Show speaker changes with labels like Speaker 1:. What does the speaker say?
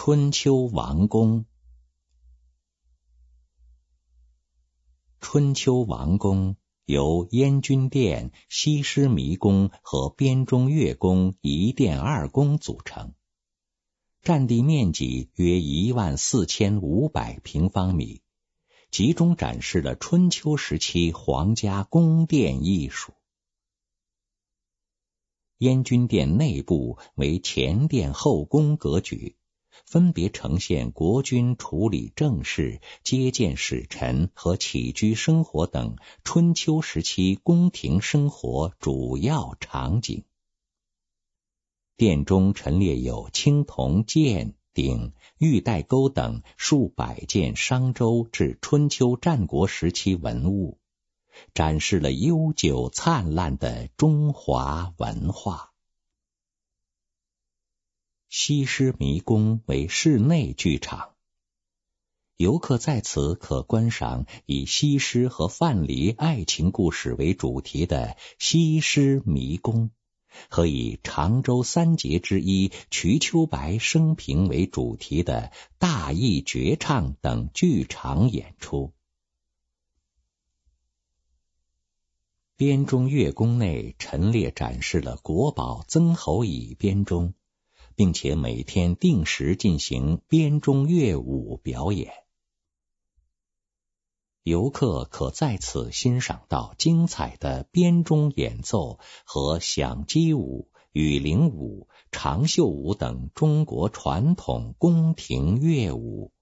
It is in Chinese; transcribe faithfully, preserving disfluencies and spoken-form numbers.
Speaker 1: 春秋王宫。春秋王宫由燕军殿、西施迷宫和编钟乐宫一殿二宫组成，占地面积约一万四千五百平方米，集中展示了春秋时期皇家宫殿艺术。燕军殿内部为前殿后宫格局，分别呈现国君处理政事、接见使臣和起居生活等春秋时期宫廷生活主要场景。殿中陈列有青铜剑、鼎、玉带钩等数百件商周至春秋战国时期文物，展示了悠久灿烂的中华文化。西施迷宫为室内剧场，游客在此可观赏以西施和范蠡爱情故事为主题的西施迷宫，和以常州三杰之一瞿秋白生平为主题的大义绝唱等剧场演出。编钟乐宫内陈列展示了国宝曾侯乙编钟，并且每天定时进行编钟乐舞表演。游客可在此欣赏到精彩的编钟演奏和响击舞、羽铃舞、长袖舞等中国传统宫廷乐舞。